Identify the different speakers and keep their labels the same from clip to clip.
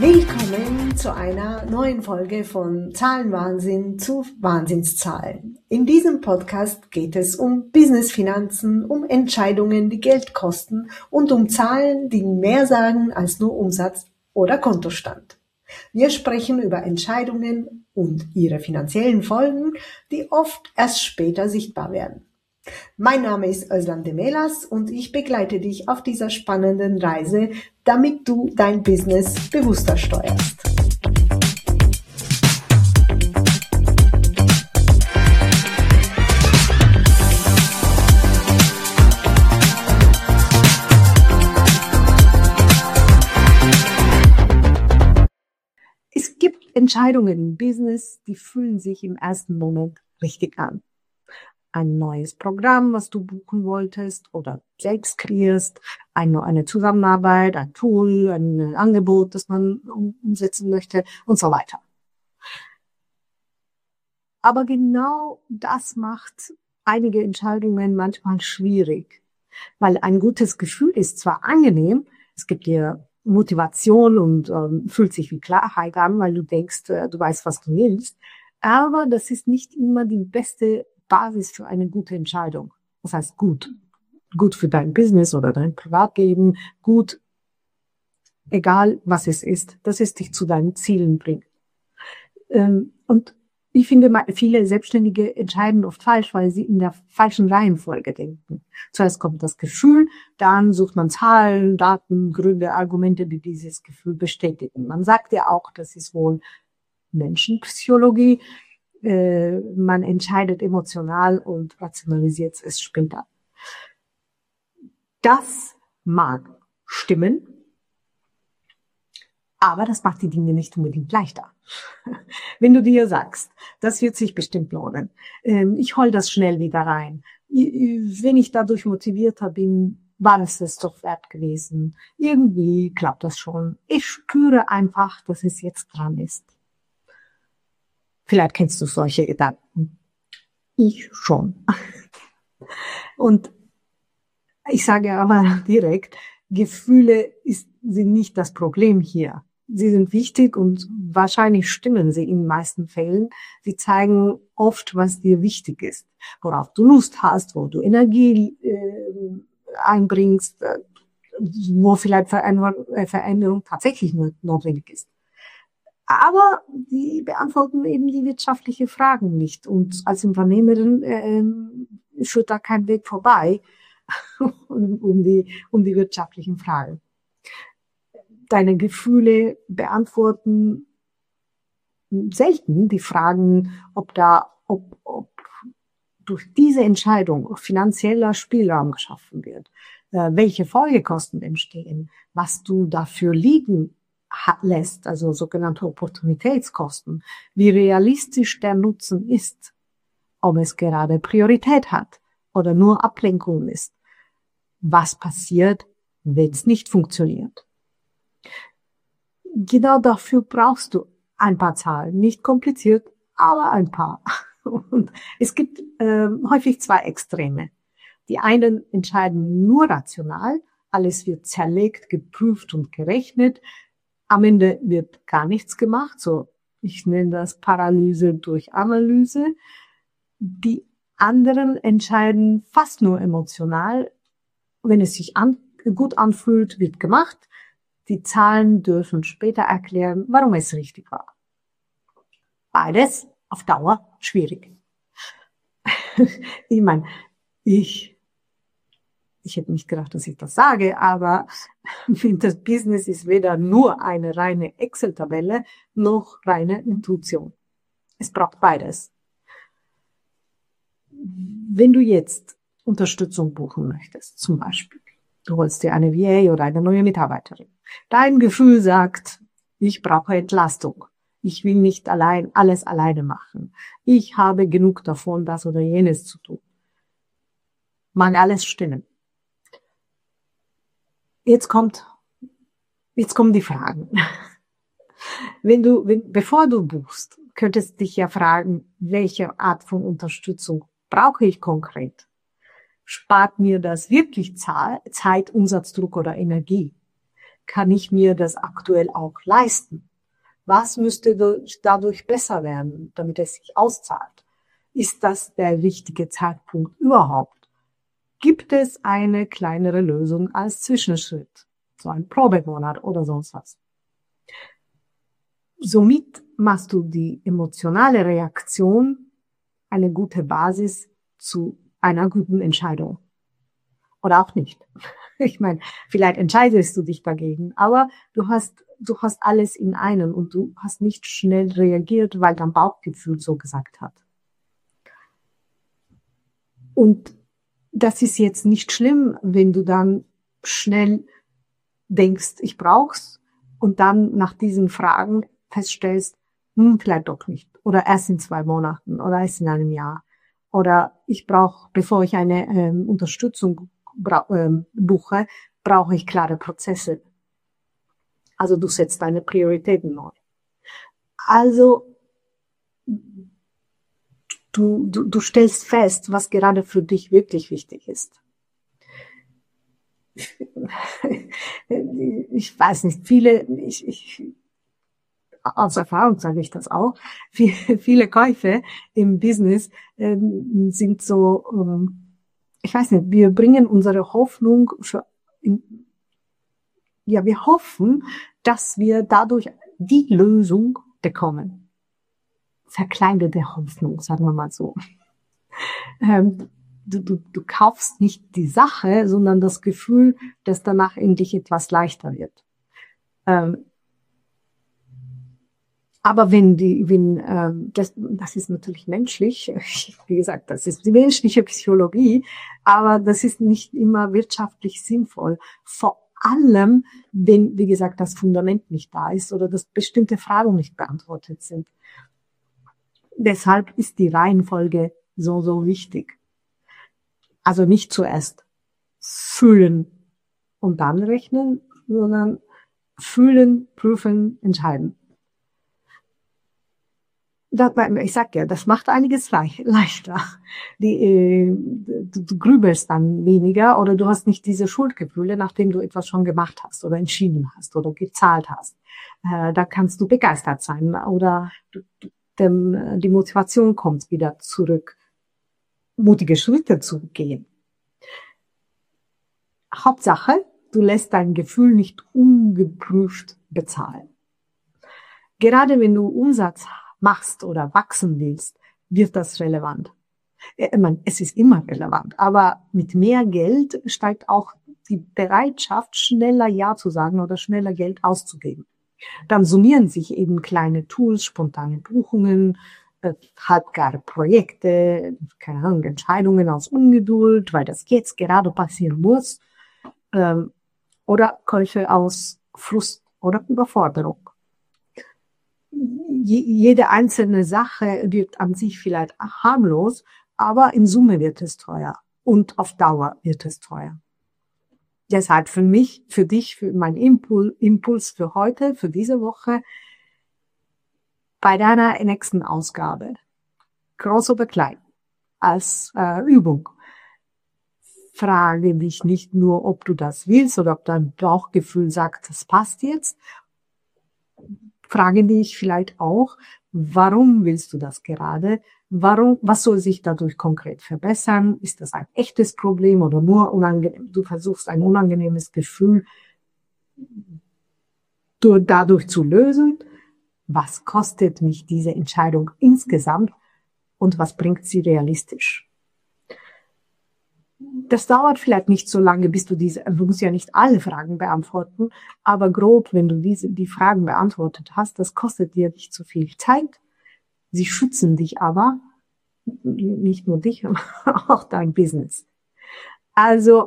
Speaker 1: Willkommen zu einer neuen Folge von Zahlenwahnsinn zu Wahnsinnszahlen. In diesem Podcast geht es um Business-Finanzen, um Entscheidungen, die Geld kosten und um Zahlen, die mehr sagen als nur Umsatz oder Kontostand. Wir sprechen über Entscheidungen und ihre finanziellen Folgen, die oft erst später sichtbar werden. Mein Name ist Özlem Demelas und ich begleite dich auf dieser spannenden Reise, damit du dein Business bewusster steuerst. Es gibt Entscheidungen im Business, die fühlen sich im ersten Moment richtig an. Ein neues Programm, was du buchen wolltest oder selbst kreierst, eine Zusammenarbeit, ein Tool, ein Angebot, das man umsetzen möchte und so weiter. Aber genau das macht einige Entscheidungen manchmal schwierig, weil ein gutes Gefühl ist zwar angenehm, es gibt dir Motivation und fühlt sich wie Klarheit an, weil du denkst, du weißt, was du willst, aber das ist nicht immer die beste Basis für eine gute Entscheidung. Das heißt gut für dein Business oder dein Privatleben, gut, egal was es ist, dass es dich zu deinen Zielen bringt. Und ich finde, viele Selbstständige entscheiden oft falsch, weil sie in der falschen Reihenfolge denken. Zuerst kommt das Gefühl, dann sucht man Zahlen, Daten, Gründe, Argumente, die dieses Gefühl bestätigen. Man sagt ja auch, das ist wohl Menschenpsychologie. Man entscheidet emotional und rationalisiert es später. Das mag stimmen, aber das macht die Dinge nicht unbedingt leichter. Wenn du dir sagst, das wird sich bestimmt lohnen, ich hol das schnell wieder rein, wenn ich dadurch motivierter bin, war es doch wert gewesen, irgendwie klappt das schon, ich spüre einfach, dass es jetzt dran ist. Vielleicht kennst du solche Gedanken. Ich schon. Und ich sage aber direkt, Gefühle sind nicht das Problem hier. Sie sind wichtig und wahrscheinlich stimmen sie in den meisten Fällen. Sie zeigen oft, was dir wichtig ist, worauf du Lust hast, wo du Energie einbringst, wo vielleicht Veränderung tatsächlich notwendig ist. Aber die beantworten eben die wirtschaftlichen Fragen nicht. Und als Unternehmerin führt da kein Weg vorbei um die wirtschaftlichen Fragen. Deine Gefühle beantworten selten die Fragen, ob durch diese Entscheidung finanzieller Spielraum geschaffen wird, welche Folgekosten entstehen, was du dafür liegen lässt, also sogenannte Opportunitätskosten, wie realistisch der Nutzen ist, ob es gerade Priorität hat oder nur Ablenkung ist. Was passiert, wenn es nicht funktioniert? Genau dafür brauchst du ein paar Zahlen, nicht kompliziert, aber ein paar. Und es gibt häufig zwei Extreme. Die einen entscheiden nur rational, alles wird zerlegt, geprüft und gerechnet. Am Ende wird gar nichts gemacht, so ich nenne das Paralyse durch Analyse. Die anderen entscheiden fast nur emotional. Wenn es sich gut anfühlt, wird gemacht. Die Zahlen dürfen später erklären, warum es richtig war. Beides auf Dauer schwierig. Ich meine, ich hätte nicht gedacht, dass ich das sage, aber das Business ist weder nur eine reine Excel-Tabelle noch reine Intuition. Es braucht beides. Wenn du jetzt Unterstützung buchen möchtest, zum Beispiel, du holst dir eine VA oder eine neue Mitarbeiterin, dein Gefühl sagt, ich brauche Entlastung. Ich will nicht alles alleine machen. Ich habe genug davon, das oder jenes zu tun. Mag alles stimmen. Jetzt kommen die Fragen. Bevor du buchst, könntest du dich ja fragen, welche Art von Unterstützung brauche ich konkret? Spart mir das wirklich Zeit, Umsatzdruck oder Energie? kann ich mir das aktuell auch leisten? Was müsste dadurch besser werden, damit es sich auszahlt? Ist das der richtige Zeitpunkt überhaupt? Gibt es eine kleinere Lösung als Zwischenschritt? So ein Probemonat oder sonst was. Somit machst du die emotionale Reaktion eine gute Basis zu einer guten Entscheidung. Oder auch nicht. Ich meine, vielleicht entscheidest du dich dagegen, aber du hast alles in einem und du hast nicht schnell reagiert, weil dein Bauchgefühl so gesagt hat. Und das ist jetzt nicht schlimm, wenn du dann schnell denkst, ich brauch's, und dann nach diesen Fragen feststellst, vielleicht doch nicht. Oder erst in 2 Monaten oder erst in einem Jahr. Oder ich brauche, bevor ich eine Unterstützung buche, brauche ich klare Prozesse. Also du setzt deine Prioritäten neu. Also du stellst fest, was gerade für dich wirklich wichtig ist. Ich weiß nicht, aus Erfahrung sage ich das auch, viele Käufe im Business sind so, ich weiß nicht, wir bringen unsere Hoffnung wir hoffen, dass wir dadurch die Lösung bekommen. Verkleinerte Hoffnung, sagen wir mal so. Du kaufst nicht die Sache, sondern das Gefühl, dass danach endlich etwas leichter wird. Aber das ist natürlich menschlich, wie gesagt, das ist die menschliche Psychologie, aber das ist nicht immer wirtschaftlich sinnvoll. Vor allem, wenn, wie gesagt, das Fundament nicht da ist oder dass bestimmte Fragen nicht beantwortet sind. Deshalb ist die Reihenfolge so wichtig. Also nicht zuerst fühlen und dann rechnen, sondern fühlen, prüfen, entscheiden. Ich sag ja, das macht einiges leichter. Du grübelst dann weniger oder du hast nicht diese Schuldgefühle, nachdem du etwas schon gemacht hast oder entschieden hast oder gezahlt hast. Da kannst du begeistert sein oder die Motivation kommt wieder zurück, mutige Schritte zu gehen. Hauptsache, du lässt dein Gefühl nicht ungeprüft bezahlen. Gerade wenn du Umsatz machst oder wachsen willst, wird das relevant. Ich meine, es ist immer relevant, aber mit mehr Geld steigt auch die Bereitschaft, schneller Ja zu sagen oder schneller Geld auszugeben. Dann summieren sich eben kleine Tools, spontane Buchungen, halbgare Projekte, keine Ahnung, Entscheidungen aus Ungeduld, weil das jetzt gerade passieren muss, oder Käufe aus Frust oder Überforderung. Jede einzelne Sache wird an sich vielleicht harmlos, aber in Summe wird es teuer und auf Dauer wird es teuer. Deshalb für mich, für dich, für mein Impuls für heute, für diese Woche, bei deiner nächsten Ausgabe, groß oder klein, als Übung, frage dich nicht nur, ob du das willst oder ob dein Bauchgefühl sagt, das passt jetzt. Frage dich vielleicht auch, warum willst du das gerade? Was soll sich dadurch konkret verbessern? Ist das ein echtes Problem oder nur unangenehm? Du versuchst ein unangenehmes Gefühl dadurch zu lösen. Was kostet mich diese Entscheidung insgesamt und was bringt sie realistisch? Das dauert vielleicht nicht so lange, du musst ja nicht alle Fragen beantworten, aber grob, wenn du die Fragen beantwortet hast, das kostet dir nicht so viel Zeit. Sie schützen dich aber, nicht nur dich, aber auch dein Business. Also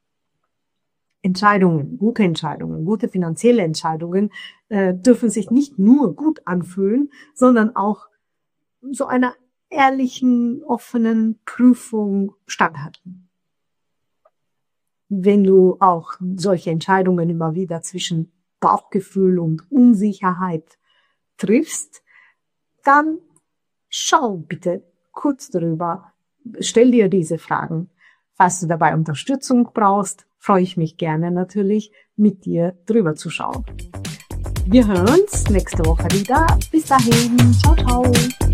Speaker 1: gute finanzielle Entscheidungen dürfen sich nicht nur gut anfühlen, sondern auch so einer ehrlichen, offenen Prüfung standhalten. Wenn du auch solche Entscheidungen immer wieder zwischen Bauchgefühl und Unsicherheit triffst, dann schau bitte kurz drüber, stell dir diese Fragen. Falls du dabei Unterstützung brauchst, freue ich mich gerne natürlich, mit dir drüber zu schauen. Wir hören uns nächste Woche wieder. Bis dahin. Ciao, ciao.